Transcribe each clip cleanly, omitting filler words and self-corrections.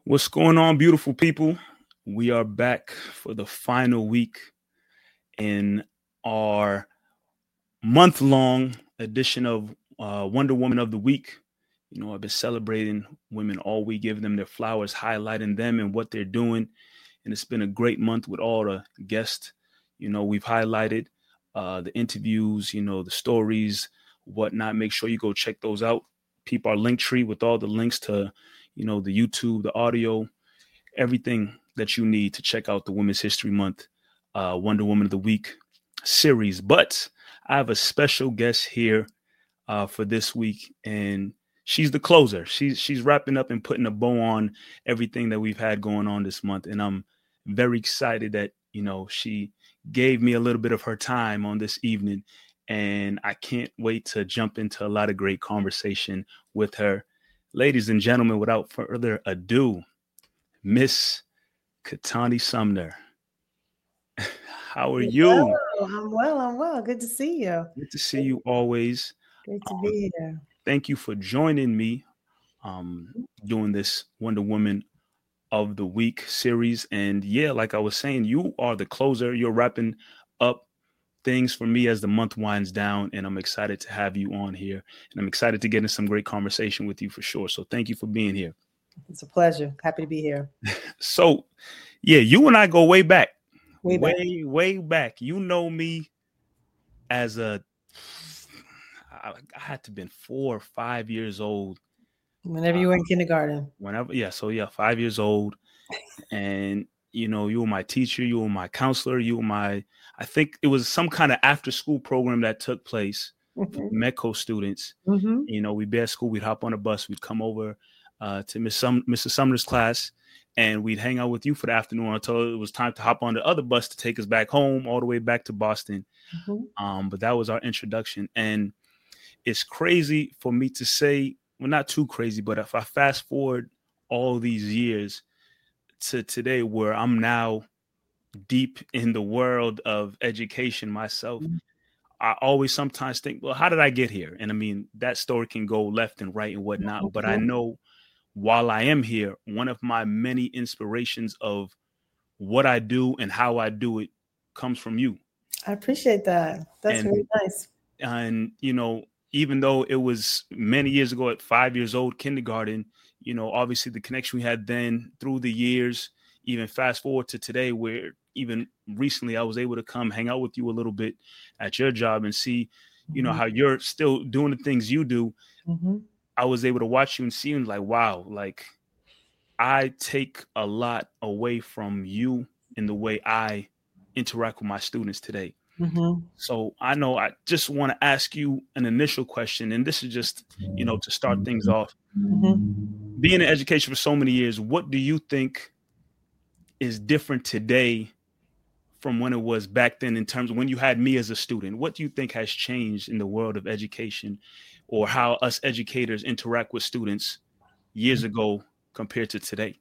What's going on, beautiful people? We are back for the final week in our month long edition of Wonder Woman of the Week. You know, I've been celebrating women all week, giving them their flowers, highlighting them and what they're doing. And it's been a great month with all the guests. You know, we've highlighted the interviews, the stories, whatnot. Make sure you go check those out. Keep our link tree with all the links to, the YouTube, the audio, everything that you need to check out the Women's History Month Wonder Woman of the Week series. But I have a special guest here for this week, and she's the closer. She's wrapping up and putting a bow on everything that we've had going on this month, and I'm very excited that she gave me a little bit of her time on this evening, and I can't wait to jump into a lot of great conversation with her. Ladies and gentlemen, without further ado, Miss Katani Sumner. How are you? I'm well. Good to see you. Good to see you always. Great to be here. Thank you for joining me doing this Wonder Woman of the Week series. And yeah, like I was saying, you are the closer. You're wrapping up things for me as the month winds down, and I'm excited to have you on here, and I'm excited to get in some great conversation with you for sure. So thank you for being here. It's a pleasure. Happy to be here. So yeah, you and I go way back. Way back. You know me as I had to have been 4 or 5 years old. Whenever you were in kindergarten. 5 years old. And you were my teacher, you were my counselor, I think it was some kind of after school program that took place for Metco students. Mm-hmm. We'd be at school, we'd hop on a bus, we'd come over to Mrs. Sumner's class, and we'd hang out with you for the afternoon until it was time to hop on the other bus to take us back home, all the way back to Boston. Mm-hmm. But that was our introduction. And it's crazy for me to say, well, not too crazy, but if I fast forward all these years to today, where I'm now deep in the world of education myself, I always sometimes think, well, how did I get here? And I mean, that story can go left and right and whatnot, but I know while I am here, one of my many inspirations of what I do and how I do it comes from you. I appreciate that. That's really nice. And, even though it was many years ago at 5 years old, kindergarten, obviously the connection we had then through the years, even fast forward to today, where even recently I was able to come hang out with you a little bit at your job and see, how you're still doing the things you do. Mm-hmm. I was able to watch you and see like, wow, like I take a lot away from you in the way I interact with my students today. Mm-hmm. So I know I just want to ask you an initial question, and this is just, to start things off. Mm-hmm. Being in education for so many years, what do you think is different today from when it was back then, in terms of when you had me as a student? What do you think has changed in the world of education, or how us educators interact with students years ago compared to today?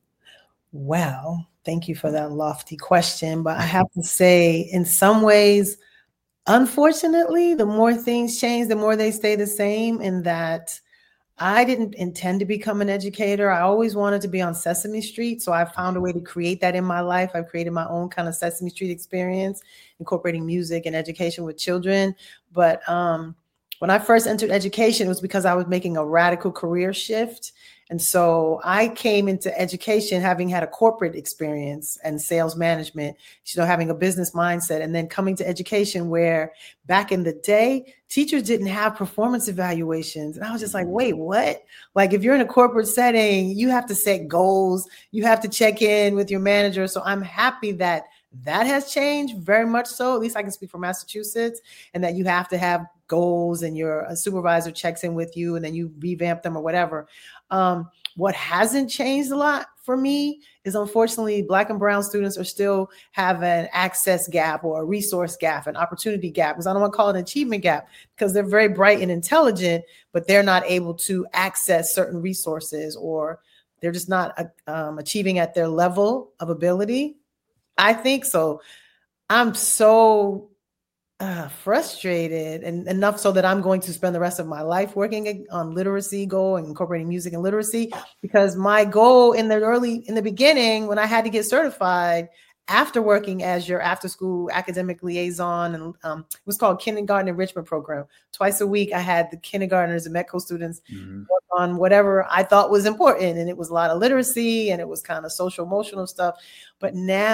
Well, thank you for that lofty question. But I have to say, in some ways, unfortunately, the more things change, the more they stay the same, in that I didn't intend to become an educator. I always wanted to be on Sesame Street. So I found a way to create that in my life. I've created my own kind of Sesame Street experience, incorporating music and education with children. But when I first entered education, it was because I was making a radical career shift. And so I came into education having had a corporate experience and sales management, having a business mindset, and then coming to education where back in the day, teachers didn't have performance evaluations. And I was just like, wait, what? Like, if you're in a corporate setting, you have to set goals, you have to check in with your manager. So I'm happy that has changed, very much so. At least I can speak for Massachusetts, and that you have to have goals and your supervisor checks in with you and then you revamp them or whatever. What hasn't changed a lot for me is, unfortunately, Black and brown students are still have an access gap or a resource gap, an opportunity gap, because I don't want to call it an achievement gap, because they're very bright and intelligent, but they're not able to access certain resources, or they're just not achieving at their level of ability, I think. So I'm so Frustrated, and enough so that I'm going to spend the rest of my life working on literacy goal and incorporating music and literacy, because my goal in the beginning, when I had to get certified after working as your after school academic liaison, and it was called Kindergarten Enrichment Program. Twice a week, I had the kindergartners and METCO students work on whatever I thought was important. And it was a lot of literacy, and it was kind of social emotional stuff. But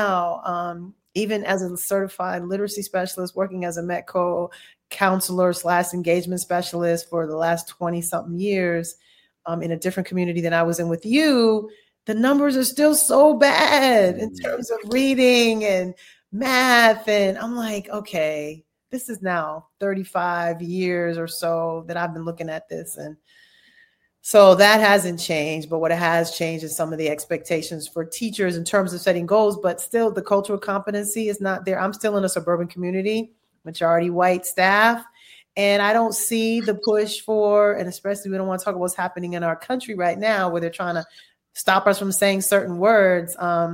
now, even as a certified literacy specialist, working as a METCO counselor / engagement specialist for the last 20 something years, in a different community than I was in with you, the numbers are still so bad in terms of reading and math. And I'm like, okay, this is now 35 years or so that I've been looking at this. And so that hasn't changed, but what it has changed is some of the expectations for teachers in terms of setting goals, but still the cultural competency is not there. I'm still in a suburban community, majority white staff, and I don't see the push for, and especially we don't want to talk about what's happening in our country right now, where they're trying to stop us from saying certain words. But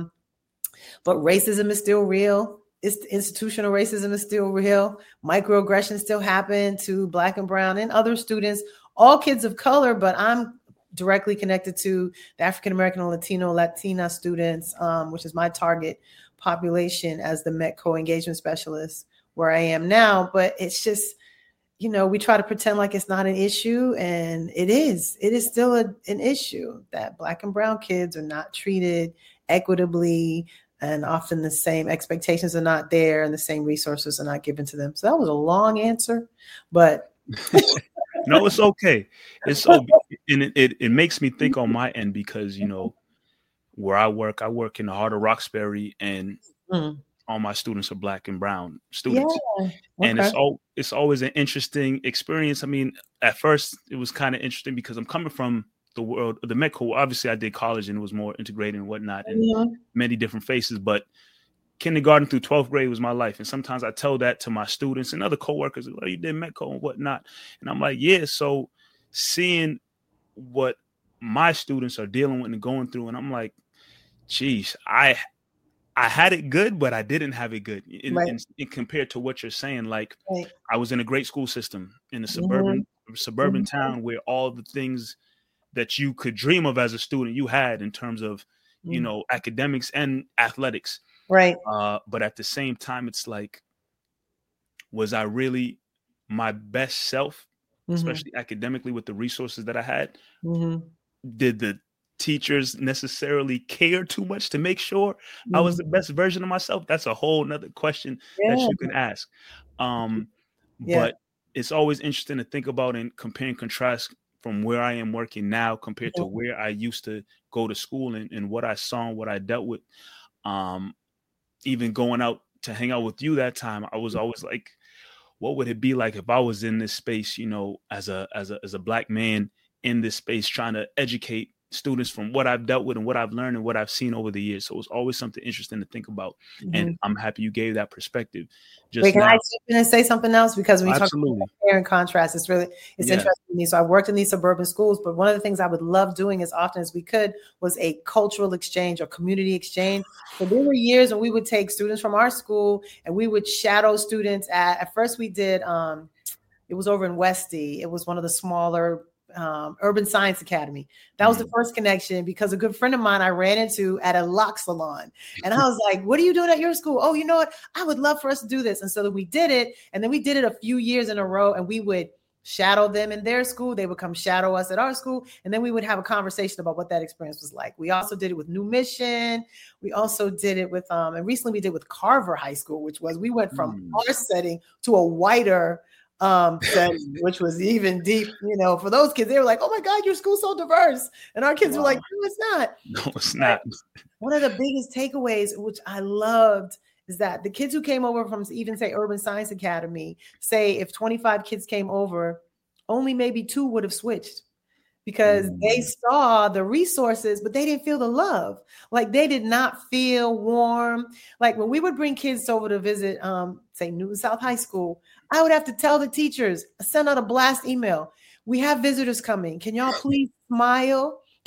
racism is still real. Institutional racism is still real. Microaggressions still happen to Black and brown and other students, all kids of color, but I'm directly connected to the African-American and Latina students, which is my target population as the METCO engagement specialist where I am now. But it's just, we try to pretend like it's not an issue, and it is. It is still an issue that Black and brown kids are not treated equitably, and often the same expectations are not there and the same resources are not given to them. So that was a long answer, but no, it's okay. It's so, and it makes me think on my end, because where I work in the heart of Roxbury, and all my students are Black and brown students. Yeah. Okay. And it's always an interesting experience. I mean, at first it was kind of interesting because I'm coming from the world of the METCO. Obviously I did college and it was more integrated and whatnot, and many different faces, but kindergarten through 12th grade was my life. And sometimes I tell that to my students and other coworkers, you did METCO and whatnot. And I'm like, yeah. So seeing what my students are dealing with and going through, and I'm like, geez, I had it good, but I didn't have it good in compared to what you're saying. Like, I was in a great school system in a suburban town where all the things that you could dream of as a student you had in terms of, academics and athletics. Right. But at the same time, it's like, was I really my best self, especially academically with the resources that I had? Did the teachers necessarily care too much to make sure I was the best version of myself? That's a whole nother question that you can ask. But it's always interesting to think about and compare and contrast from where I am working now compared to where I used to go to school, and what I saw and what I dealt with. Even going out to hang out with you that time, I was always like, what would it be like if I was in this space, as a Black man in this space, trying to educate students from what I've dealt with and what I've learned and what I've seen over the years. So it was always something interesting to think about. And I'm happy you gave that perspective. Wait, can I jump in and say something else? Because when you talk about compare and contrast, it's interesting to me. So I worked in these suburban schools, but one of the things I would love doing as often as we could was a cultural exchange or community exchange. So there were years when we would take students from our school and we would shadow students at first we did, it was over in Westie. It was one of the smaller Urban Science Academy. That was the first connection, because a good friend of mine I ran into at a lock salon, and I was like, what are you doing at your school? Oh, you know what? I would love for us to do this. And so that we did it. And then we did it a few years in a row, and we would shadow them in their school. They would come shadow us at our school. And then we would have a conversation about what that experience was like. We also did it with New Mission. We also did it with, and recently we did with Carver High School, we went from our setting to a whiter setting, which was even deep, for those kids. They were like, oh my God, your school's so diverse. And our kids were like, no, it's not. No, it's not. One of the biggest takeaways, which I loved, is that the kids who came over from even say Urban Science Academy, say if 25 kids came over, only maybe 2 would have switched, because they saw the resources, but they didn't feel the love. Like, they did not feel warm. Like, when we would bring kids over to visit, say Newton South High School, I would have to tell the teachers, send out a blast email. We have visitors coming. Can y'all please smile?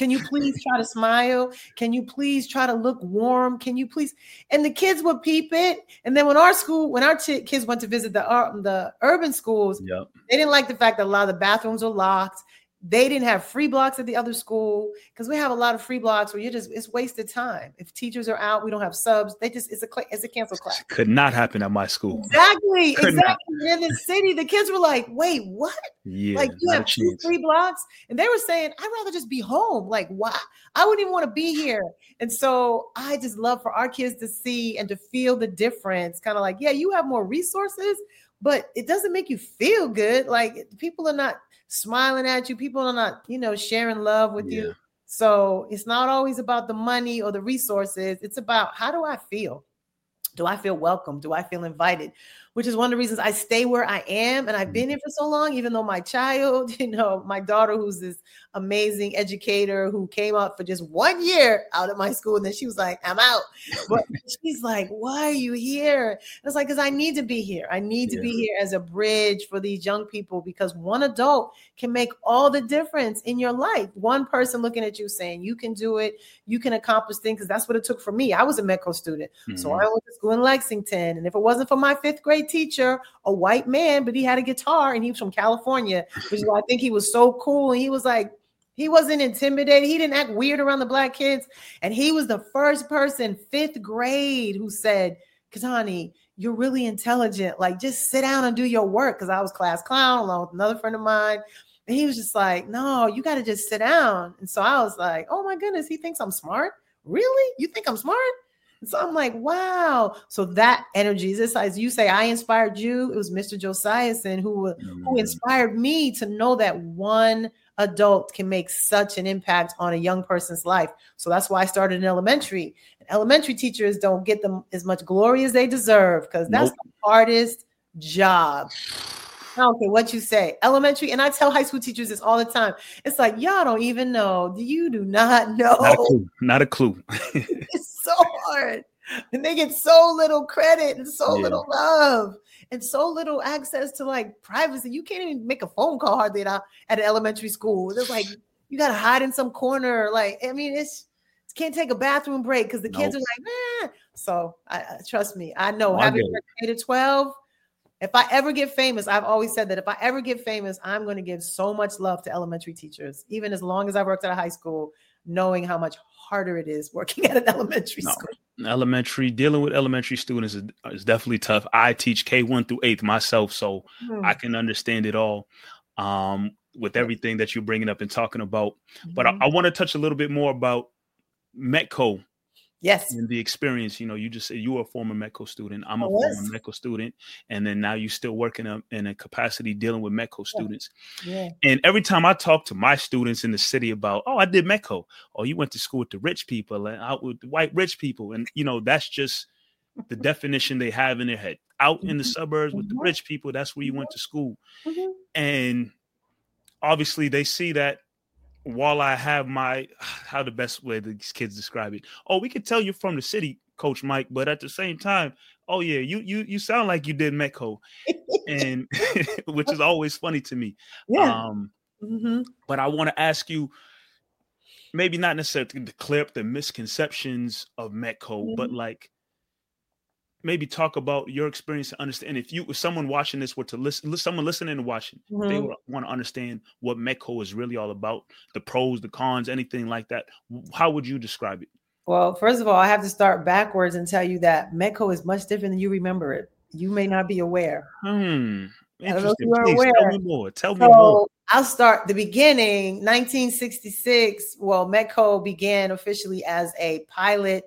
Can you please try to smile? Can you please try to look warm? Can you please? And the kids would peep it. And then when our kids went to visit the urban schools, Yep. they didn't like the fact that a lot of the bathrooms were locked. They didn't have free blocks at the other school, because we have a lot of free blocks where it's wasted time. If teachers are out, we don't have subs. It's a canceled class. Could not happen at my school. Exactly. In the city, the kids were like, wait, what? Yeah, like, you have 2 free blocks? And they were saying, I'd rather just be home. Like, why? I wouldn't even want to be here. And so I just love for our kids to see and to feel the difference. Kind of like, yeah, you have more resources, but it doesn't make you feel good. Like, people are not smiling at you. People are not, sharing love with you. So it's not always about the money or the resources. It's about, how do I feel? Do I feel welcome? Do I feel invited? Which is one of the reasons I stay where I am. And I've been here for so long, even though my child, my daughter, who's this amazing educator who came out for just 1 year out of my school. And then she was like, I'm out. But she's like, why are you here? And it's like, because I need to be here. I need to be here as a bridge for these young people, because one adult can make all the difference in your life. One person looking at you saying, you can do it. You can accomplish things. Because that's what it took for me. I was a Metco student. So I went to school in Lexington. And if it wasn't for my 5th grade teacher, a white man, but he had a guitar and he was from California, which is why I think he was so cool. And he was like, he wasn't intimidated. He didn't act weird around the Black kids. And he was the first person, 5th grade, who said, Katani, you're really intelligent. Like, just sit down and do your work. Because I was class clown along with another friend of mine. And he was just like, no, you got to just sit down. And so I was like, oh my goodness, he thinks I'm smart? Really? You think I'm smart? And so I'm like, wow. So that energy is this, as you say, I inspired you. It was Mr. Josiahson who inspired me to know that one adult can make such an impact on a young person's life. So that's why I started in elementary. And elementary teachers don't get them as much glory as they deserve, because that's the hardest job. I don't care what you say. Elementary, and I tell high school teachers this all the time. It's like, y'all don't even know. You do not know. Not a clue. It's so hard. And they get so little credit and so little love and so little access to like privacy. You can't even make a phone call hardly at an elementary school. It's like, you got to hide in some corner. Like, I mean, can't take a bathroom break because the kids are like, eh. So trust me, I know having K to 12, if I ever get famous, I've always said that if I ever get famous, I'm going to give so much love to elementary teachers, even as long as I worked at a high school, knowing how much harder it is working at an elementary school. Dealing with elementary students is definitely tough. I teach K1 through 8th myself, so I can understand it all with everything that you're bringing up and talking about. But I want to touch a little bit more about Metco. Yes. And the experience, you just said you were a former Metco student. I'm a former Metco student. And then now you're still working in a capacity dealing with Metco students. Yeah. And every time I talk to my students in the city about, I did Metco. Oh, you went to school with the rich people and out with the white rich people. And, that's just the definition they have in their head. Out in the suburbs with the rich people, that's where you went to school. And obviously they see that. While I have how the best way these kids describe it. Oh, we could tell you're from the city, Coach Mike, but at the same time, oh yeah, you sound like you did Metco, and which is always funny to me. Yeah. But I want to ask you, maybe not necessarily to clear up the misconceptions of Metco, but like maybe talk about your experience to understand if someone watching this were to listen, someone listening and watching, they would want to understand what Metco is really all about, the pros, the cons, anything like that. How would you describe it? Well, first of all, I have to start backwards and tell you that Metco is much different than you remember it. You may not be aware. Interesting. Please, aware. Tell me more. I'll start the beginning. 1966. Well, Metco began officially as a pilot,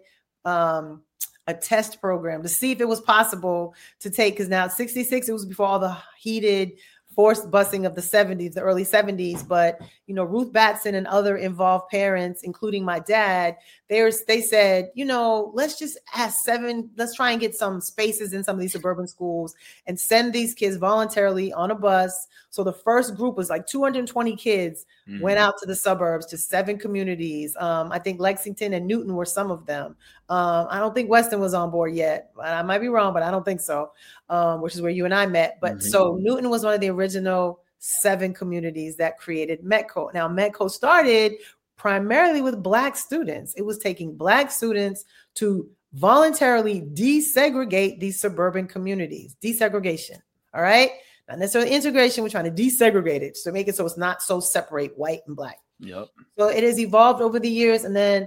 a test program to see if it was possible to take, because now 66, it was before all the heated forced busing of the 70s, the early 70s. But, Ruth Batson and other involved parents, including my dad, they said, let's just let's try and get some spaces in some of these suburban schools and send these kids voluntarily on a bus. So the first group was like 220 kids went out to the suburbs to 7 communities. I think Lexington and Newton were some of them. I don't think Weston was on board yet. I might be wrong, but I don't think so, which is where you and I met. But so Newton was one of the original 7 communities that created Metco. Now, Metco started primarily with Black students. It was taking Black students to voluntarily desegregate these suburban communities. Desegregation. All right. Not necessarily integration. We're trying to desegregate it to make it so it's not so separate white and Black. Yep. So it has evolved over the years. And then,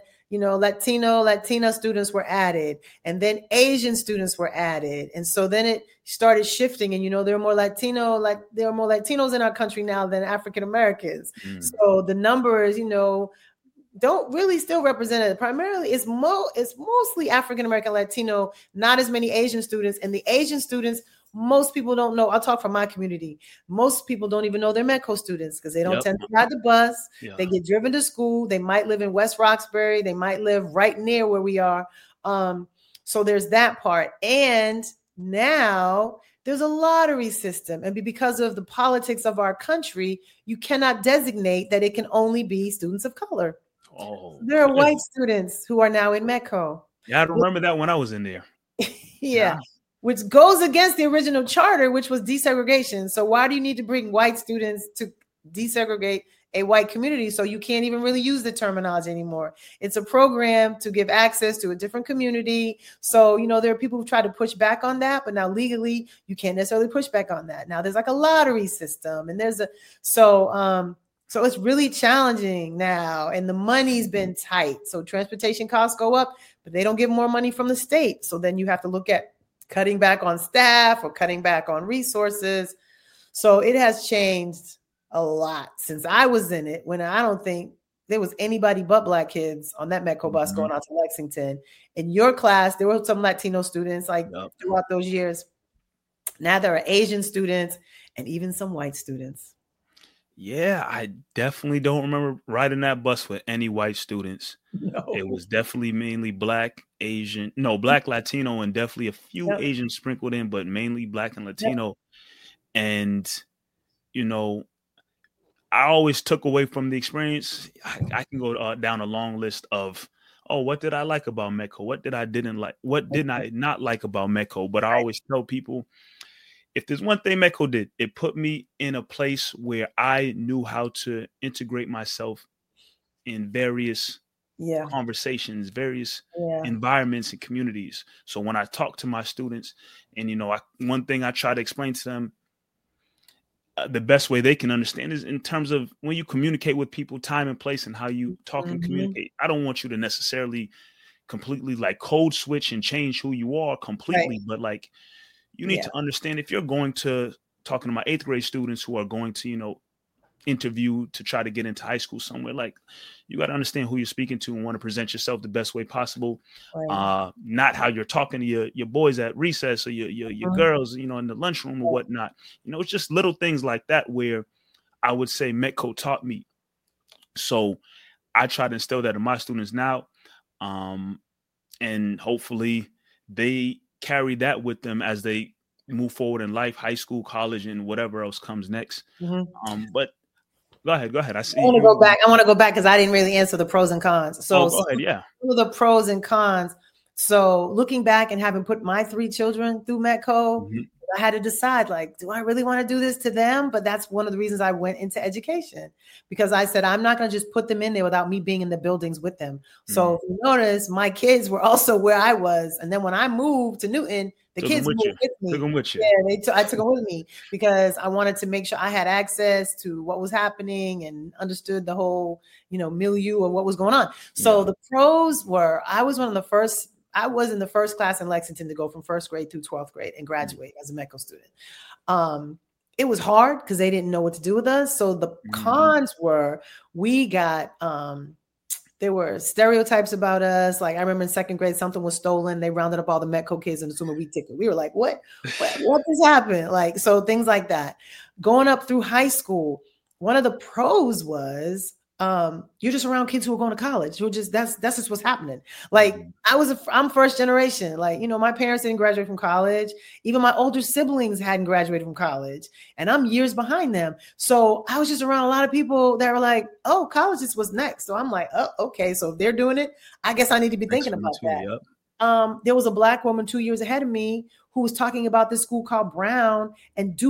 Latina students were added, and then Asian students were added. And so then it started shifting, and, there are more Latinos in our country now than African Americans. So the numbers, don't really still represent it. Primarily, it's mostly African American, Latino, not as many Asian students. And the Asian students, most people don't know. I'll talk from my community. Most people don't even know they're METCO students because they don't tend to ride the bus. Yeah. They get driven to school. They might live in West Roxbury. They might live right near where we are. So there's that part. And now there's a lottery system. And because of the politics of our country, you cannot designate that it can only be students of color. Oh, there are white students who are now in METCO. Yeah, I remember that when I was in there. Yeah. Which goes against the original charter, which was desegregation. So why do you need to bring white students to desegregate a white community? So you can't even really use the terminology anymore. It's a program to give access to a different community. So, there are people who try to push back on that, but now legally you can't necessarily push back on that. Now there's like a lottery system, and so it's really challenging now, and the money's been tight. So transportation costs go up, but they don't get more money from the state. So then you have to look at cutting back on staff or cutting back on resources. So it has changed a lot since I was in it, when I don't think there was anybody but Black kids on that METCO bus going out to Lexington. In your class, there were some Latino students throughout those years. Now there are Asian students and even some white students. Yeah, I definitely don't remember riding that bus with any white students. No. It was definitely mainly Black, Asian, Black, Latino, and definitely a few Asians sprinkled in, but mainly Black and Latino. Yep. And, I always took away from the experience. I can go down a long list of, what did I like about METCO? What did I didn't like? What did I not like about METCO? But I always tell people, if there's one thing METCO did, it put me in a place where I knew how to integrate myself in various conversations, various environments and communities. So when I talk to my students, and, one thing I try to explain to them, the best way they can understand is in terms of when you communicate with people, time and place, and how you talk and communicate. I don't want you to necessarily completely code switch and change who you are completely, but you need to understand, if you're going to talking to my 8th grade students who are going to, interview to try to get into high school somewhere, you got to understand who you're speaking to and want to present yourself the best way possible. Right. Not how you're talking to your boys at recess or your girls, in the lunchroom or whatnot. It's just little things like that where I would say METCO taught me. So I try to instill that in my students now. And hopefully they carry that with them as they move forward in life, high school, college, and whatever else comes next. But go ahead. I see. I want to go back because I didn't really answer the pros and cons. So go ahead. Yeah. Some of the pros and cons. So looking back and having put my 3 children through METCO, I had to decide, do I really want to do this to them? But that's one of the reasons I went into education, because I said, I'm not going to just put them in there without me being in the buildings with them. So if you notice, my kids were also where I was. And then when I moved to Newton, the kids moved with me. Took them with you. Yeah, I took them with me because I wanted to make sure I had access to what was happening and understood the whole, milieu of what was going on. So the pros were, I was in the first class in Lexington to go from 1st grade through 12th grade and graduate as a METCO student. It was hard because they didn't know what to do with us. So the cons were, we got, there were stereotypes about us. I remember in 2nd grade, something was stolen. They rounded up all the METCO kids and assumed we took it. We were like, what just happened? So things like that. Going up through high school, one of the pros was, you're just around kids who are going to college. That's just what's happening. I'm first generation. My parents didn't graduate from college. Even my older siblings hadn't graduated from college, and I'm years behind them. So I was just around a lot of people that were like, oh, college is what's next. So I'm like, oh, okay. So if they're doing it, I guess I need to be thinking about that. There was a Black woman 2 years ahead of me who was talking about this school called Brown and Duke.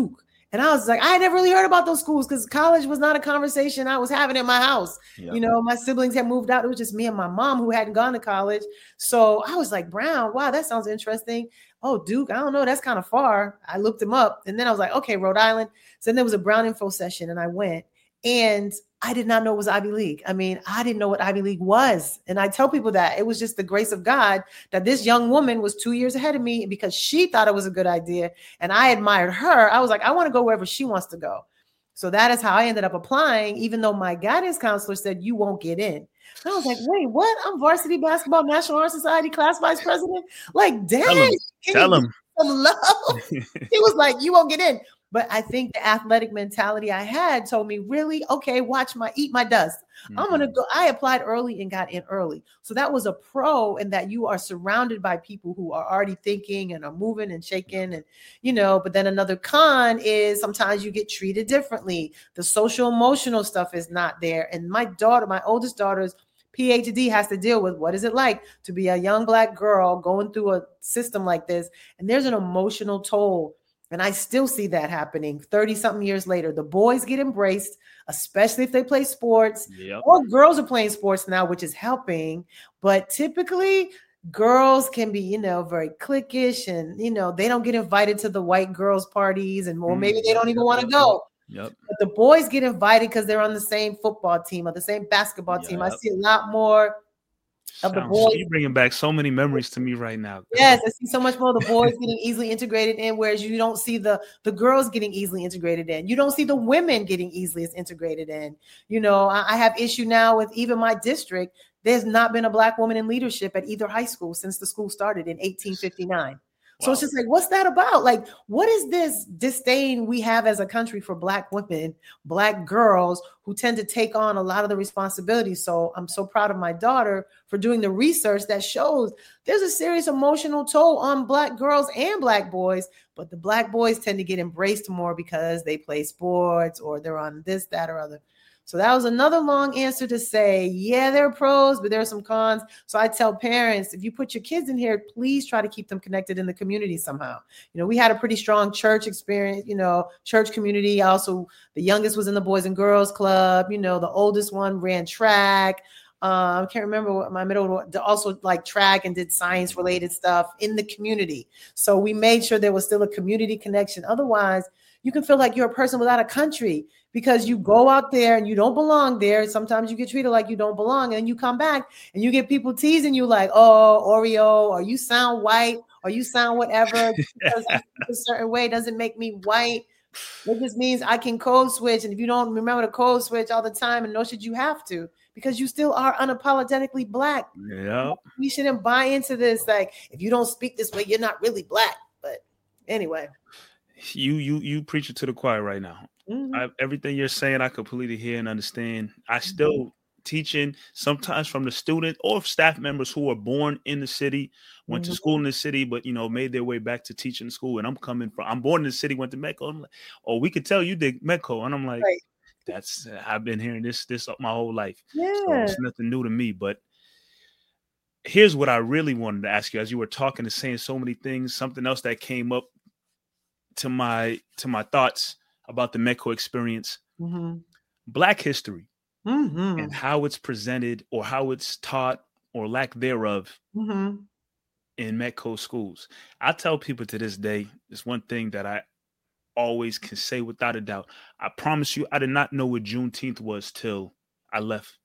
And I was like, I had never really heard about those schools because college was not a conversation I was having in my house. Yep. You know, my siblings had moved out. It was just me and my mom who hadn't gone to college. So I was like, Brown, wow, that sounds interesting. Oh, Duke, I don't know. That's kind of far. I looked him up. And then I was like, okay, Rhode Island. So then there was a Brown info session and I went. And I did not know it was Ivy League. I mean, I didn't know what Ivy League was. And I tell people that it was just the grace of God that this young woman was 2 years ahead of me because she thought it was a good idea. And I admired her. I was like, I want to go wherever she wants to go. So that is how I ended up applying, even though my guidance counselor said, you won't get in. And I was like, wait, what? I'm varsity basketball National Honor Society class vice president. Like, dang, tell him. Some love. He was like, you won't get in. But I think the athletic mentality I had told me, really, okay, eat my dust. Mm-hmm. I'm going to go. I applied early and got in early. So that was a pro in that you are surrounded by people who are already thinking and are moving and shaking. And, you know, but then another con is sometimes you get treated differently. The social emotional stuff is not there. And my oldest daughter's PhD has to deal with what is it like to be a young Black girl going through a system like this. And there's an emotional toll. And I still see that happening 30 something years later. The boys get embraced, especially if they play sports. Yep. Or girls are playing sports now, which is helping. But typically girls can be, you know, very cliquish and, you know, they don't get invited to the white girls parties or maybe they don't even want to go. Yep. But the boys get invited because they're on the same football team or the same basketball team. I see a lot more of the boys. You're bringing back so many memories to me right now. Yes, I see so much more of the boys getting easily integrated in, whereas you don't see the girls getting easily integrated in. You don't see the women getting easily integrated in. You know, I have issue now with even my district. There's not been a Black woman in leadership at either high school since the school started in 1859. So it's just like, what's that about? Like, what is this disdain we have as a country for Black women, Black girls who tend to take on a lot of the responsibilities? So I'm so proud of my daughter for doing the research that shows there's a serious emotional toll on Black girls and Black boys, but the Black boys tend to get embraced more because they play sports or they're on this, that, or other. So that was another long answer to say, yeah, there are pros, but there are some cons. So I tell parents, if you put your kids in here, please try to keep them connected in the community somehow. You know, we had a pretty strong church experience, you know, church community. Also, the youngest was in the Boys and Girls Club. You know, the oldest one ran track. I can't remember what my middle one also like track and did science related stuff in the community. So we made sure there was still a community connection. Otherwise, you can feel like you're a person without a country because you go out there and you don't belong there. Sometimes you get treated like you don't belong, and then you come back and you get people teasing you like, oh, Oreo, or you sound white, or you sound whatever. Because a certain way doesn't make me white. It just means I can code switch. And if you don't remember to code switch all the time, and nor should you have to, because you still are unapologetically Black. Yeah. We shouldn't buy into this. Like, if you don't speak this way, you're not really Black. But anyway. You preach it to the choir right now. Mm-hmm. Everything you're saying, I completely hear and understand. I still teaching sometimes from the student or staff members who are born in the city, went to school in the city, but, you know, made their way back to teaching school. And I'm born in the city, went to Metco. I'm like, oh, we could tell you did Metco. And I'm like, right. I've been hearing this my whole life. Yeah. So it's nothing new to me. But here's what I really wanted to ask you as you were talking and saying so many things. Something else that came up to my thoughts about the Metco experience, Black history and how it's presented or how it's taught or lack thereof in Metco schools. I tell people to this day, it's one thing that I always can say without a doubt. I promise you, I did not know what Juneteenth was till I left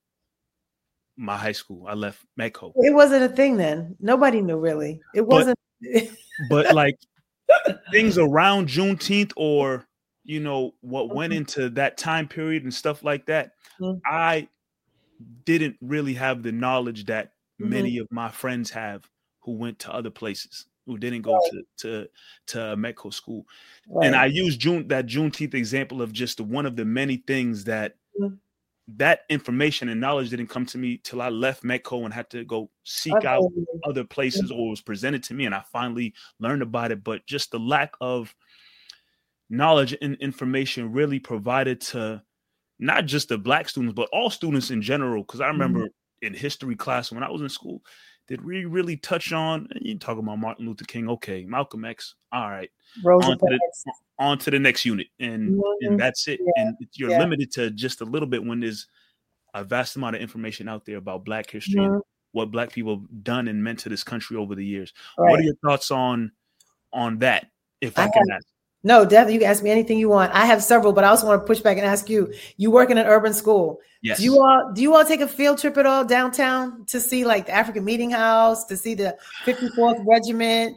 my high school. I left Metco. It wasn't a thing then. Nobody knew really. It wasn't. But like, things around Juneteenth or, you know, what went into that time period and stuff like that, I didn't really have the knowledge that many of my friends have who went to other places, who didn't go to Metco school. Right. And I use that Juneteenth example of just one of the many things that that information and knowledge didn't come to me till I left Metco and had to go seek out other places, or it was presented to me and I finally learned about it. But just the lack of knowledge and information really provided to not just the Black students, but all students in general. Because I remember in history class when I was in school, did we really touch on? And you talk about Martin Luther King, okay, Malcolm X, all right, Rosa on to the next unit, and that's it. Yeah. And you're limited to just a little bit when there's a vast amount of information out there about Black history and what Black people have done and meant to this country over the years. Right. What are your thoughts on that? If I can ask. No, definitely. You can ask me anything you want. I have several, but I also want to push back and ask you. You work in an urban school. Yes. Do you all take a field trip at all downtown to see like the African Meeting House, to see the 54th Regiment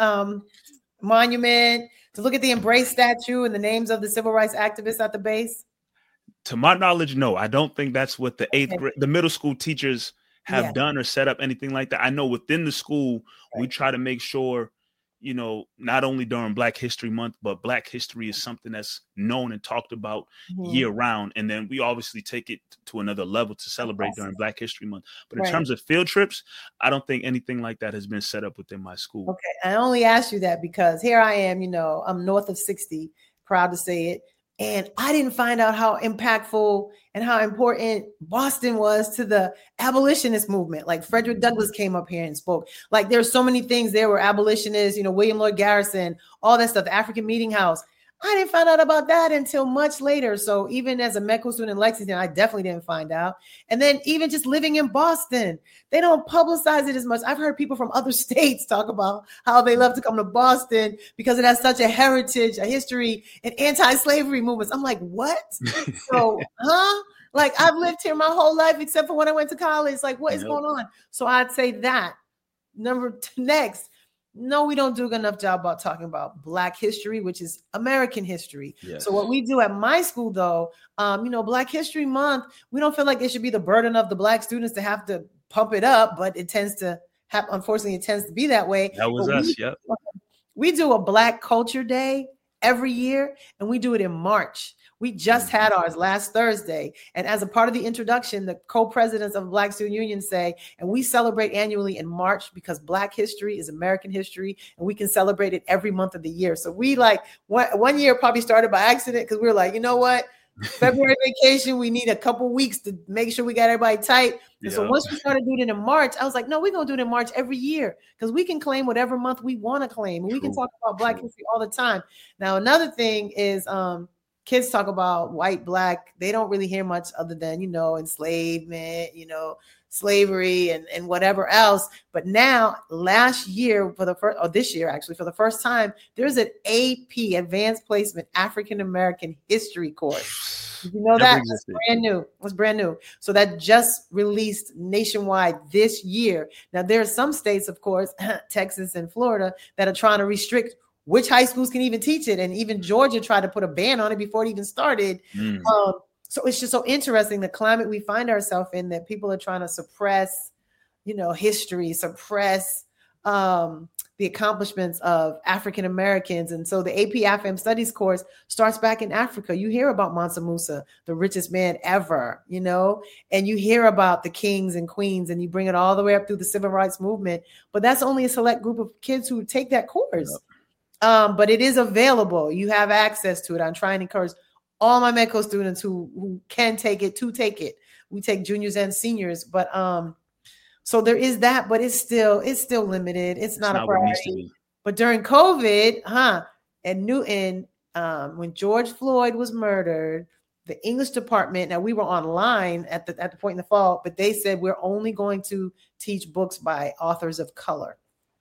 monument, to look at the Embrace statue and the names of the civil rights activists at the base? To my knowledge, no. I don't think that's what the middle school teachers have done or set up anything like that. I know within the school, we try to make sure, you know, not only during Black History Month, but Black history is something that's known and talked about year round. And then we obviously take it to another level to celebrate during Black History Month. But in terms of field trips, I don't think anything like that has been set up within my school. Okay. I only asked you that because here I am, you know, I'm north of 60, proud to say it. And I didn't find out how impactful and how important Boston was to the abolitionist movement. Like Frederick Douglass came up here and spoke. Like there's so many things there were abolitionists, you know, William Lloyd Garrison, all that stuff, the African Meeting House. I didn't find out about that until much later. So even as a medical student in Lexington, I definitely didn't find out. And then even just living in Boston, they don't publicize it as much. I've heard people from other states talk about how they love to come to Boston because it has such a heritage, a history, and anti-slavery movements. I'm like, what? So, Like I've lived here my whole life, except for when I went to college. Like, what is going on? So I'd say that. Next. No, we don't do a good enough job about talking about Black history, which is American history. Yes. So what we do at my school, though, you know, Black History Month, we don't feel like it should be the burden of the Black students to have to pump it up, but it tends to have, unfortunately, it tends to be that way. That was us, yep. We do a Black Culture Day every year, and we do it in March. We just had ours last Thursday. And as a part of the introduction, the co-presidents of Black Student Union say, and we celebrate annually in March because Black history is American history, and we can celebrate it every month of the year. So we like one year probably started by accident because we were like, you know what? February vacation, we need a couple weeks to make sure we got everybody tight. And so once we started doing it in March, I was like, no, we're going to do it in March every year because we can claim whatever month we want to claim. And we can talk about Black history all the time. Now, another thing is, kids talk about white, Black. They don't really hear much other than, you know, enslavement, you know, slavery and whatever else. But now last year this year, actually, for the first time, there's an AP Advanced Placement African-American History course. Did you know that? It's brand new. It's brand new. So that just released nationwide this year. Now there are some states, of course, Texas and Florida, that are trying to restrict which high schools can even teach it. And even Georgia tried to put a ban on it before it even started. So it's just so interesting, the climate we find ourselves in, that people are trying to suppress, you know, history, suppress the accomplishments of African Americans. And so the AP AFM Studies course starts back in Africa. You hear about Mansa Musa, the richest man ever, you know, and you hear about the kings and queens, and you bring it all the way up through the civil rights movement. But that's only a select group of kids who take that course. Yep. But it is available. You have access to it. I'm trying to encourage all my medical students who can take it to take it. We take juniors and seniors, but so there is that, but it's still limited. It's not a priority. But during COVID, and Newton, when George Floyd was murdered, the English department, now we were online at the point in the fall, but they said we're only going to teach books by authors of color.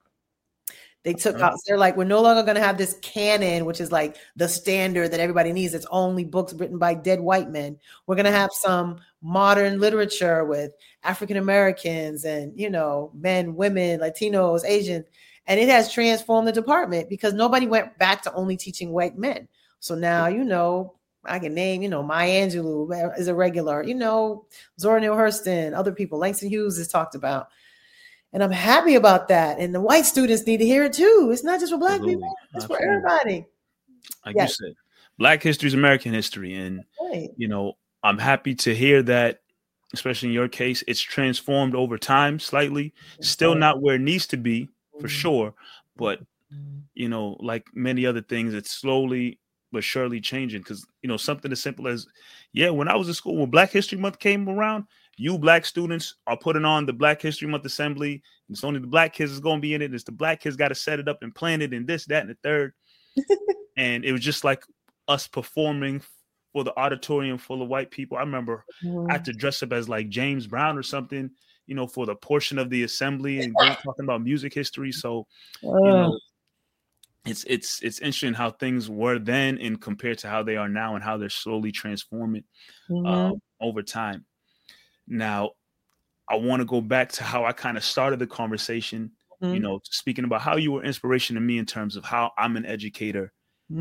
They took out, they're like, we're no longer going to have this canon, which is like the standard that everybody needs. It's only books written by dead white men. We're going to have some modern literature with African Americans and, you know, men, women, Latinos, Asians. And it has transformed the department because nobody went back to only teaching white men. So now, you know, I can name, you know, Maya Angelou is a regular, you know, Zora Neale Hurston, other people, Langston Hughes is talked about. And I'm happy about that. And the white students need to hear it too. It's not just for Black people. It's for everybody. Like you said, Black history is American history. And, you know, I'm happy to hear that, especially in your case, it's transformed over time slightly. Still not where it needs to be, for sure. But, you know, like many other things, it's slowly but surely changing. Because, you know, something as simple as, when I was in school, when Black History Month came around, You black students are putting on the Black History Month assembly. It's only the black kids is going to be in it. It's the black kids got to set it up and plan it and this, that, and the third. And it was just like us performing for the auditorium full of white people. I remember I had to dress up as like James Brown or something, you know, for the portion of the assembly and talking about music history. So, you know, it's interesting how things were then and compared to how they are now and how they're slowly transforming over time. Now, I want to go back to how I kind of started the conversation, you know, speaking about how you were inspiration to me in terms of how I'm an educator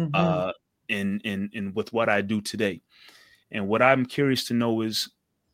in with what I do today. And what I'm curious to know is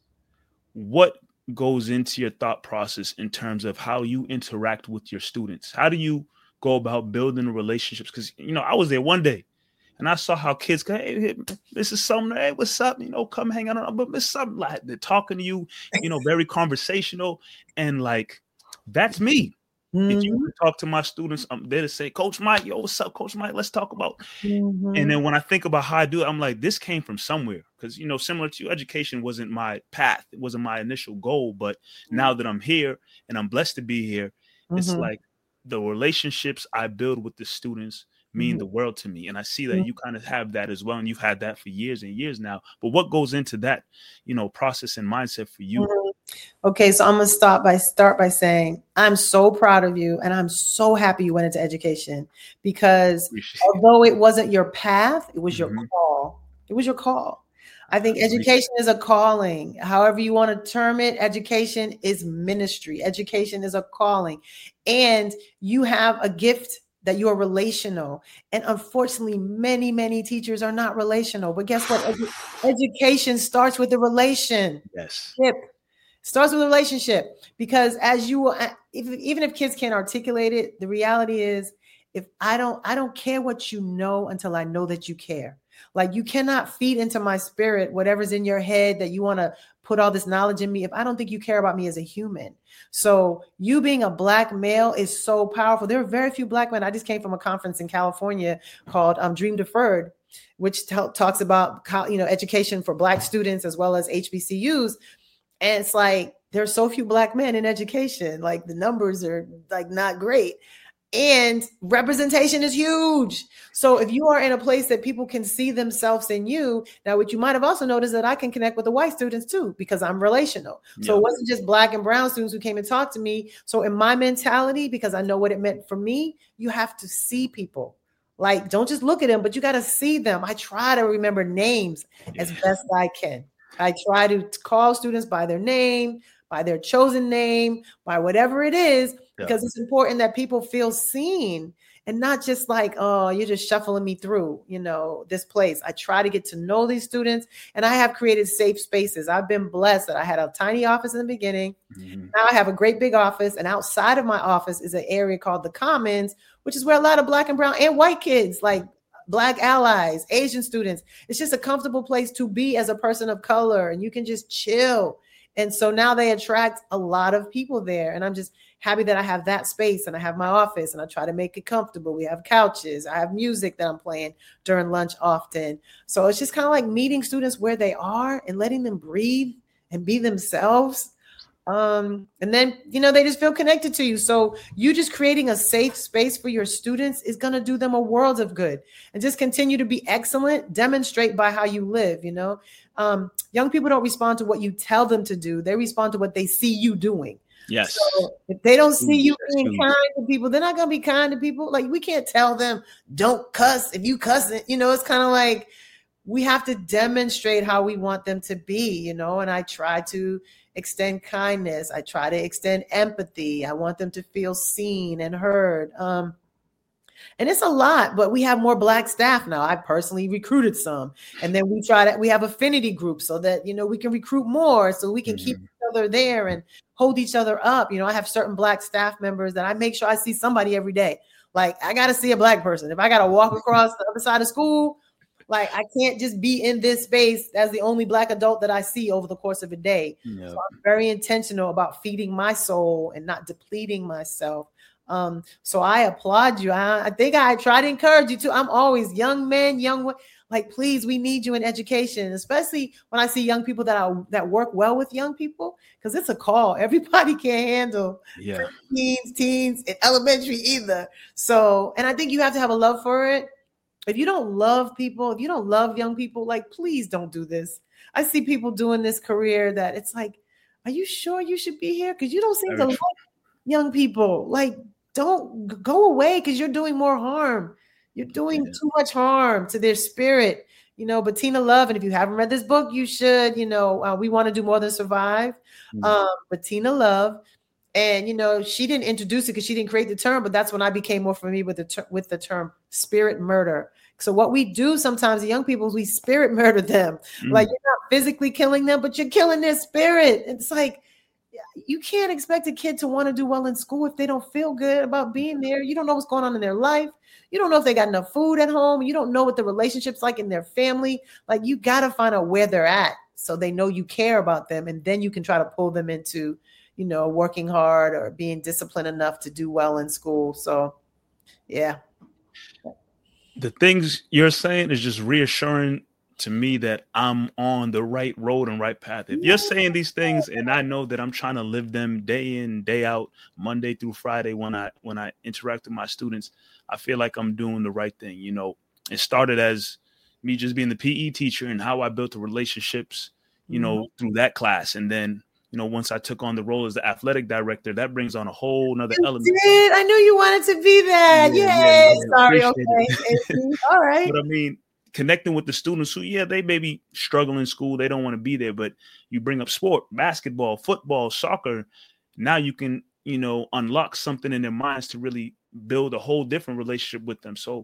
what goes into your thought process in terms of how you interact with your students. How do you go about building relationships? Because, you know, I was there one day and I saw how kids go, hey, this is something, hey, what's up? You know, come hang out. But it's something like they're talking to you, you know, very conversational. And like, that's me. If you talk to my students, I'm there to say, Coach Mike, yo, what's up, Coach Mike? Let's talk about. And then when I think about how I do it, I'm like, this came from somewhere. Because, you know, similar to you, education wasn't my path. It wasn't my initial goal. But now that I'm here and I'm blessed to be here, it's like the relationships I build with the students mean the world to me. And I see that you kind of have that as well. And you've had that for years and years now. But what goes into that, you know, process and mindset for you? Okay, so I'm going to start by saying I'm so proud of you and I'm so happy you went into education because although it wasn't your path, it was your call. It was your call. I think education is a calling. However you want to term it, education is ministry. Education is a calling. And you have a gift that you are relational. And unfortunately, many, many teachers are not relational. But guess what? Education starts with the relation. Yes. Starts with a relationship, because as you will, even if kids can't articulate it, the reality is if I don't care what you know until I know that you care. Like you cannot feed into my spirit whatever's in your head that you want to put all this knowledge in me if I don't think you care about me as a human. So you being a black male is so powerful. There are very few black men. I just came from a conference in California called Dream Deferred, which talks about education for black students as well as HBCUs. And it's like, there's so few black men in education. Like the numbers are like not great. And representation is huge. So if you are in a place that people can see themselves in you, now what you might have also noticed that I can connect with the white students too, because I'm relational. So it wasn't just black and brown students who came and talked to me. So in my mentality, because I know what it meant for me, you have to see people. Like, don't just look at them, but you got to see them. I try to remember names as best I can. I try to call students by their name, by their chosen name, by whatever it is, because it's important that people feel seen and not just like, oh, you're just shuffling me through, this place. I try to get to know these students, and I have created safe spaces. I've been blessed that I had a tiny office in the beginning. Now I have a great big office, and outside of my office is an area called the Commons, which is where a lot of black and brown and white kids, like Black allies, Asian students, it's just a comfortable place to be as a person of color, and you can just chill. And so now they attract a lot of people there. And I'm just happy that I have that space and I have my office and I try to make it comfortable. We have couches. I have music that I'm playing during lunch often. So it's just kind of like meeting students where they are and letting them breathe and be themselves. And then, they just feel connected to you. So you just creating a safe space for your students is going to do them a world of good. And just continue to be excellent, demonstrate by how you live, young people don't respond to what you tell them to do. They respond to what they see you doing. Yes. So if they don't see you being kind to people, they're not going to be kind to people. Like, we can't tell them, don't cuss. If you cuss, it's kind of like, we have to demonstrate how we want them to be, and I try to extend kindness. I try to extend empathy. I want them to feel seen and heard. And it's a lot, but we have more black staff now. I personally recruited some. And then we have affinity groups so that, we can recruit more so we can keep each other there and hold each other up. I have certain black staff members that I make sure I see somebody every day. Like, I got to see a black person. If I got to walk across the other side of school, like, I can't just be in this space as the only black adult that I see over the course of a day. So I'm very intentional about feeding my soul and not depleting myself. So I applaud you. I think I try to encourage you too. I'm always young men, like, please, we need you in education, especially when I see young people that work well with young people, because it's a call. Everybody can't handle teens in elementary either. So, and I think you have to have a love for it. If you don't love people, if you don't love young people, like, please don't do this. I see people doing this career that it's like, are you sure you should be here? Because you don't seem to like young people. Like, don't go away, because you're doing more harm. You're doing too much harm to their spirit, Bettina Love. And if you haven't read this book, you should, We Want to Do More Than Survive. Bettina Love. And, she didn't introduce it because she didn't create the term, but that's when I became more familiar with the term spirit murder. So what we do sometimes, the young people, is we spirit murder them. Like, you're not physically killing them, but you're killing their spirit. It's like, you can't expect a kid to want to do well in school if they don't feel good about being there. You don't know what's going on in their life. You don't know if they got enough food at home. You don't know what the relationship's like in their family. Like, you got to find out where they're at so they know you care about them. And then you can try to pull them into, working hard or being disciplined enough to do well in school. So, yeah. The things you're saying is just reassuring to me that I'm on the right road and right path. If you're saying these things and I know that I'm trying to live them day in, day out, Monday through Friday, when I interact with my students, I feel like I'm doing the right thing. It started as me just being the PE teacher and how I built the relationships, through that class. And then, once I took on the role as the athletic director, that brings on a whole nother element. I knew you wanted to be that. Yeah. Sorry. Okay. All right. But I mean, connecting with the students who, they may be struggling in school. They don't want to be there, but you bring up sport, basketball, football, soccer. Now you can, unlock something in their minds to really build a whole different relationship with them. So,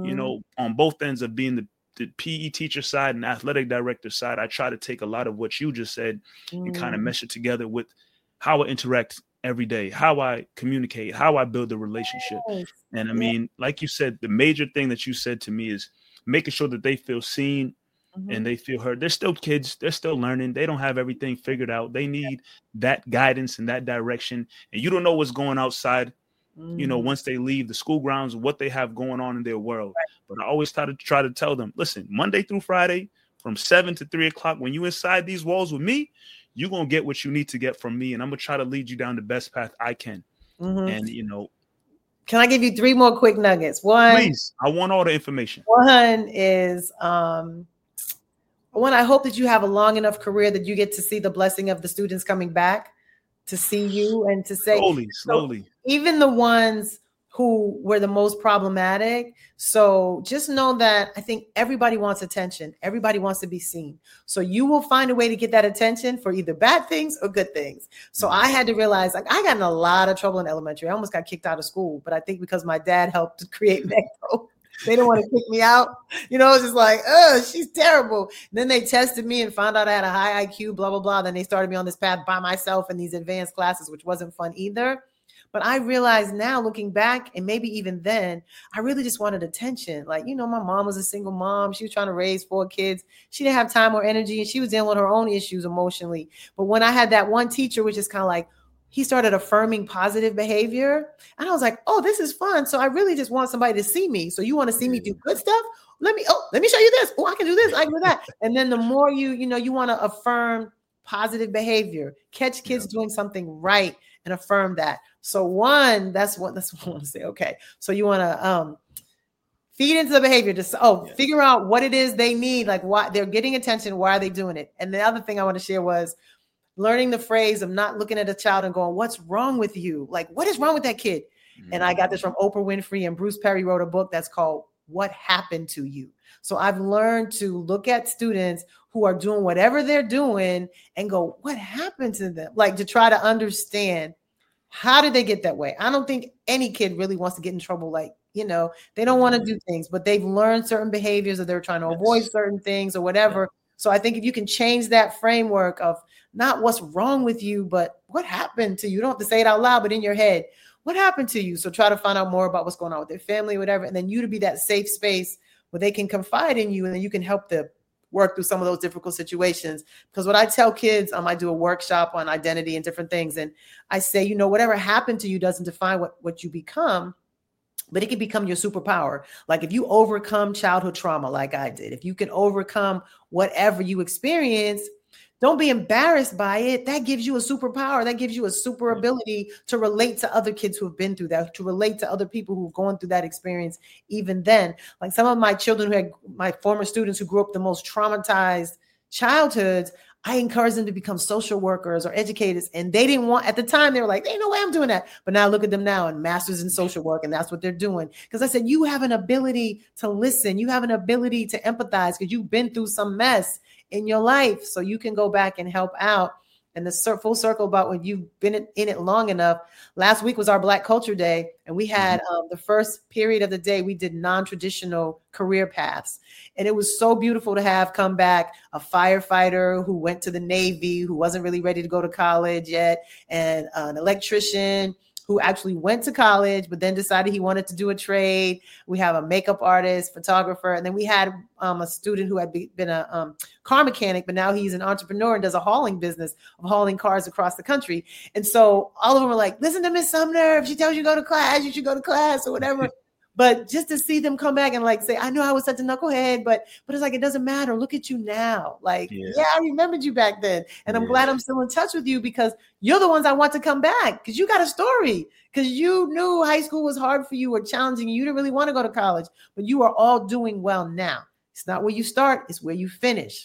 on both ends of being the PE teacher side and athletic director side, I try to take a lot of what you just said and kind of mesh it together with how I interact every day, how I communicate, how I build a relationship. And I mean, like you said, the major thing that you said to me is making sure that they feel seen and they feel heard. They're still kids. They're still learning. They don't have everything figured out. They need that guidance and that direction. And you don't know what's going outside, once they leave the school grounds, what they have going on in their world. But I always try to tell them, listen, Monday through Friday from 7 to 3 o'clock, when you inside these walls with me, you're going to get what you need to get from me. And I'm going to try to lead you down the best path I can. And, can I give you 3 more quick nuggets? One, please. I want all the information. One is, I hope that you have a long enough career that you get to see the blessing of the students coming back to see you and to say, slowly. Even the ones who were the most problematic. So just know that I think everybody wants attention. Everybody wants to be seen. So you will find a way to get that attention for either bad things or good things. So I had to realize, like, I got in a lot of trouble in elementary. I almost got kicked out of school, but I think because my dad helped to create Necco, they didn't want to kick me out. It's just like, she's terrible. And then they tested me and found out I had a high IQ, blah, blah, blah. Then they started me on this path by myself in these advanced classes, which wasn't fun either. But I realize now, looking back, and maybe even then, I really just wanted attention. Like, my mom was a single mom. She was trying to raise 4 kids. She didn't have time or energy, and she was dealing with her own issues emotionally. But when I had that one teacher, which is kind of like, he started affirming positive behavior. And I was like, oh, this is fun. So I really just want somebody to see me. So you want to see me do good stuff? Let me show you this. Oh, I can do this. I can do that. And then the more you want to affirm positive behavior, catch kids doing something right and affirm that. So that's what I want to say. Okay. So you want to feed into the behavior, figure out what it is they need, like why they're getting attention. Why are they doing it? And the other thing I want to share was learning the phrase of not looking at a child and going, what's wrong with you? Like, what is wrong with that kid? And I got this from Oprah Winfrey, and Bruce Perry wrote a book that's called What Happened to You? So I've learned to look at students who are doing whatever they're doing and go, what happened to them? Like, to try to understand, how did they get that way? I don't think any kid really wants to get in trouble. Like, they don't want to do things, but they've learned certain behaviors, or they're trying to avoid certain things or whatever. So I think if you can change that framework of not what's wrong with you, but what happened to you. You don't have to say it out loud, but in your head, what happened to you? So try to find out more about what's going on with their family, whatever. And then you to be that safe space where they can confide in you, and then you can help the work through some of those difficult situations. Because what I tell kids, I do a workshop on identity and different things. And I say, you know, whatever happened to you doesn't define what you become, but it can become your superpower. Like if you overcome childhood trauma, like I did, if you can overcome whatever you experience, don't be embarrassed by it. That gives you a superpower. That gives you a super ability to relate to other kids who have been through that, to relate to other people who've gone through that experience. Even then, like some of my children who had my former students who grew up the most traumatized childhoods, I encouraged them to become social workers or educators. And they didn't want, at the time, they were like, ain't no way I'm doing that. But now look at them now and masters in social work. And that's what they're doing. Because I said, you have an ability to listen. You have an ability to empathize because you've been through some mess in your life. So you can go back and help out. And the full circle about when you've been in it long enough. Last week was our Black Culture Day. And we had the first period of the day, we did non-traditional career paths. And it was so beautiful to have come back a firefighter who went to the Navy, who wasn't really ready to go to college yet, and an electrician who actually went to college, but then decided he wanted to do a trade. We have a makeup artist, photographer, and then we had a student who had been a car mechanic, but now he's an entrepreneur and does a hauling business of hauling cars across the country. And so all of them were like, listen to Miss Sumner. If she tells you to go to class, you should go to class or whatever. But just to see them come back and like say, I know I was such a knucklehead, but it's like, it doesn't matter. Look at you now. Like, yeah I remembered you back then. And I'm glad I'm still in touch with you because you're the ones I want to come back because you got a story, because you knew high school was hard for you or challenging. You didn't really want to go to college, but you are all doing well now. It's not where you start, it's where you finish.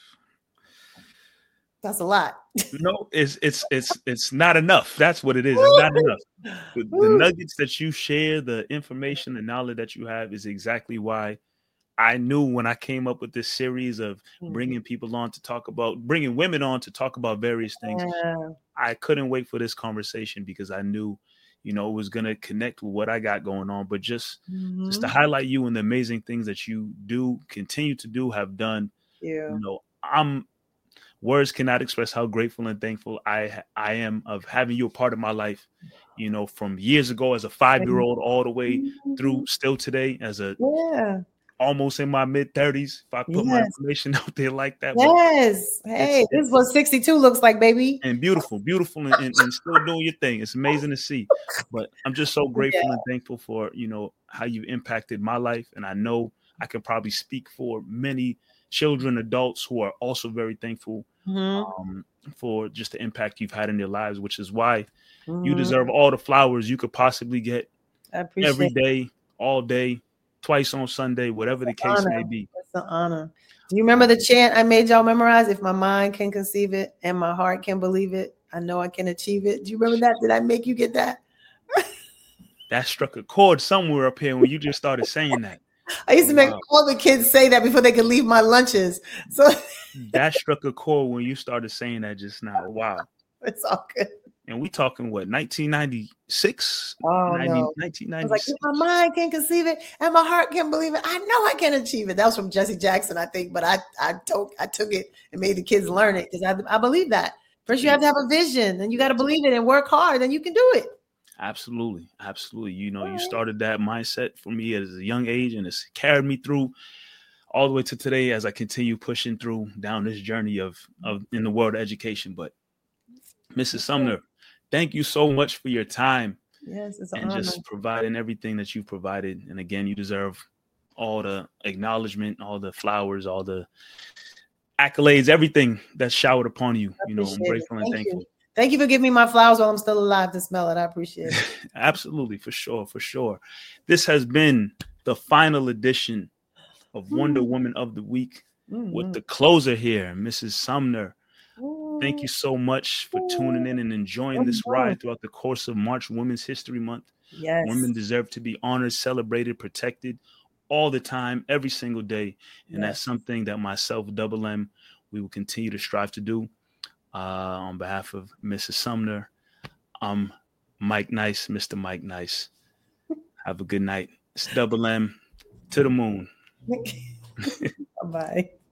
That's a lot. No, it's not enough. That's what it is. It's not enough. The nuggets that you share, the information, the knowledge that you have is exactly why I knew when I came up with this series of bringing people on to talk about, bringing women on to talk about various things. I couldn't wait for this conversation because I knew, you know, it was going to connect with what I got going on, but just to highlight you and the amazing things that you do, continue to do, have done. You know, words cannot express how grateful and thankful I am of having you a part of my life, you know, from years ago as a 5-year-old all the way through still today as a almost in my mid-30s. If I put my information out there like that. Hey, this is what 62 looks like, baby. And beautiful and still doing your thing. It's amazing to see. But I'm just so grateful and thankful for, you know, how you've impacted my life. And I know I can probably speak for many children, adults who are also very thankful for just the impact you've had in their lives, which is why you deserve all the flowers you could possibly get every day, all day, twice on Sunday, whatever the case may be. It's an honor. Do you remember the chant I made y'all memorize? If my mind can conceive it and my heart can believe it, I know I can achieve it. Do you remember that? Did I make you get that? That struck a chord somewhere up here when you just started saying that. I used to make all the kids say that before they could leave my lunches. So that struck a chord when you started saying that just now. Wow. It's all good. And we talking what, 1996? Oh, no. 1996. I was like, if my mind can conceive it and my heart can believe it, I know I can achieve it. That was from Jesse Jackson, I think. But I took it and made the kids learn it because I believe that. First, you have to have a vision and you got to believe it and work hard and you can do it. Absolutely. Absolutely. You know, you started that mindset for me at a young age and it's carried me through all the way to today as I continue pushing through down this journey of in the world of education. But Mrs. Sumner, thank you so much for your time. Yes, it's and just providing everything that you've provided. And again, you deserve all the acknowledgement, all the flowers, all the accolades, everything that's showered upon you. You know, I'm grateful and thankful. Thank you for giving me my flowers while I'm still alive to smell it. I appreciate it. Absolutely, for sure, for sure. This has been the final edition of Wonder Woman of the Week with the closer here, Mrs. Sumner. Thank you so much for tuning in and enjoying this ride throughout the course of March Women's History Month. Yes. Women deserve to be honored, celebrated, protected all the time, every single day. And that's something that myself, Double M, we will continue to strive to do. On behalf of Mrs. Sumner, I'm Mike Nice, Mr. Mike Nice. Have a good night. It's Double M to the moon. Bye-bye.